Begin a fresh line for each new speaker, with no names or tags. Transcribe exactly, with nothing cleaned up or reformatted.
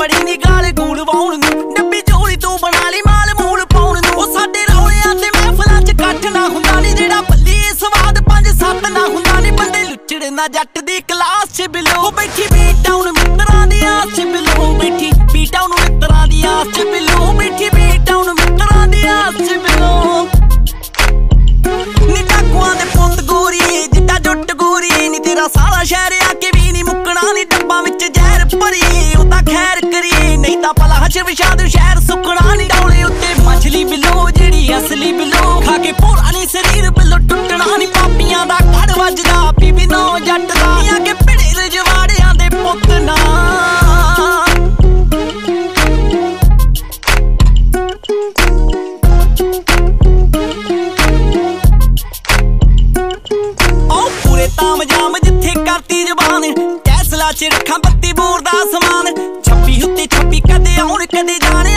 ਬੜੀ ਨੀ ਗਾਲ ਗੂਲ ਵਾਉਣ ਨੂੰ ਡੱਬੀ ਝੋਲੀ ਤੂੰ ਬਣਾ ਲਈ ਮਾਲ ਮੂਲ ਪਾਉਣ ਨੂੰ ਉਹ ਸਾਡੇ ਰੌਲਿਆਂ ਤੇ ਮਹਿਫਲਾਂ ਚ ਇਕੱਠ ਨਾ ਹੁੰਦਾ ਨੀ ਜਿਹੜਾ ਬੱਲੀ ਸਵਾਦ ਪੰਜ ਸੱਤ ਨਾ ਹੁੰਦਾ ਨੀ ਬੰਦੇ ਲੁੱਚੜੇ ਨਾ ਜੱਟ ਦੀ ਕਲਾਸ ਚ ਬਿਲੋ ਬੈਠੀ ਬੀ ਟਾਊਨ ਮਿੱਤਰਾਂ ਦੀ ਆਸ ਚ ਬਿਲੋ ਬੈਠੀ ਬੀ ਟਾਊਨ ਮਿੱਤਰਾਂ ਦੀ ਆਸ ਚ ਬਿਲੋ ਬੈਠੀ ਬੀ ਟਾਊਨ ਮਿੱਤਰਾਂ ਦੀ ਆਸ ਚ ਬਿਲੋ ਨੀ ਟਾਕੂਆਂ ਦੇ ਪੁੱਤ ਗੋਰੀ ਜਿੱਡਾ ਜੁੱਟ ਗੋਰੀ ਨੀ ਤੇਰਾ ਸਾਰਾ ਸ਼ਹਿਰ ਆ ਕੇ ਵੀ ਨੀ ਮੁੱਕਣਾ ਨੀ ਡੱਬਾਂ ਵਿੱਚ ਜ਼ਹਿਰ ਭਰੀ ਉਹ ਤਾਂ ਖੈਰ ਕਰੀ ਨਹੀਂ ਤਾਂ ਭਲਾ ਹਸ਼ਰ ਵਿਸ਼ਾਦ ਸ਼ਹਿਰ ਸੁੱਕਣਾ ਨੀ ਡੌਲੇ ਉੱਤੇ ਮਛਲੀ ਬਿਲੋ ਜਿਹੜੀ ਅਸਲੀ ਬਿਲੋ ਖਾ ਕੇ ਪੂਰਾ ਨੀ ਸਰੀਰ ਬਿਲੋ ਟੁੱਟਣਾ ਨੀ ਪਾਪੀਆਂ ਦਾ ਘੜ ਵੱਜਦਾ ਬੀਬੀ ਨੋ ਜੱਟ ਦਾ ਆ ਕੇ ਭਿੜੇ ਰਜਵਾੜਿਆਂ ਦੇ ਪੁੱਤ ਨਾ ਤਾਮ ਜਾਮ ਜਿੱਥੇ ਕਰਤੀ ਜ਼ਬਾਨ ਕੈਸਲਾ ਚ ਰੱਖਾਂ ਬੱਤੀ ਬੋਰ ਦਾ ਸਮਾਨ ਛੱਪੀ ਉੱਤੇ ਛੱਪੀ ਕਦੇ ਆਉਣ ਕਦੇ ਜਾਣ